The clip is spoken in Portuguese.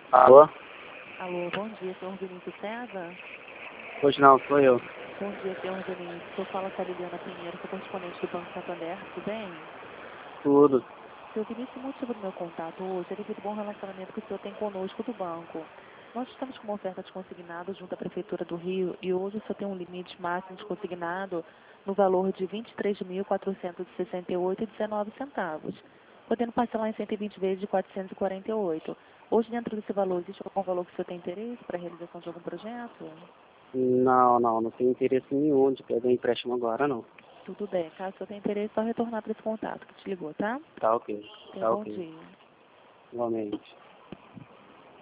Alô? Alô, bom dia, senhor Vinícius César? Hoje não, sou eu. Bom dia, senhor Vinícius. Eu falo com a Liliana Pinheiro, sou correspondente do Banco Santander, tudo bem? Tudo. Senhor Vinícius, o motivo do meu contato hoje é devido ao bom relacionamento que o senhor tem conosco do banco. Nós estamos com uma oferta de consignado junto à Prefeitura do Rio e hoje o senhor tem um limite máximo de consignado no valor de R$ 23.468,19, podendo parcelar em 120 vezes de R$ 448. Hoje, dentro desse valor, existe algum valor que o senhor tem interesse para a realização de algum projeto? Não tenho interesse nenhum de pegar empréstimo agora, não. Tudo bem. Caso o senhor tenha interesse, só retornar para esse contato que te ligou, tá? Tá ok. Tenha um Tá bom ok. dia. Igualmente.